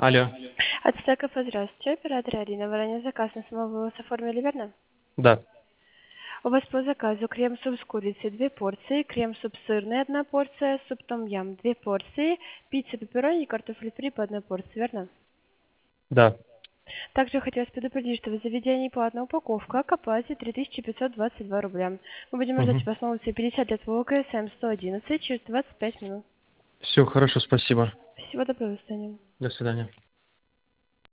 Алло. От стека, здравствуйте, оператор Арина. Вы ранее заказ на самовывоз оформили, верно? Да. У вас по заказу крем-суп с курицей 2 порции, крем-суп сырный 1 порция, суп том-ям 2 порции, пицца пепперони и картофель фри по 1 порции, верно? Да. Также хотелось предупредить, что в заведении платная упаковка, к оплате 3522 рубля. Мы будем ждать Угу. вас на улице 50 лет ВКСМ 111 через 25 минут. Все, хорошо, спасибо. Всего доброго, до свидания. До свидания.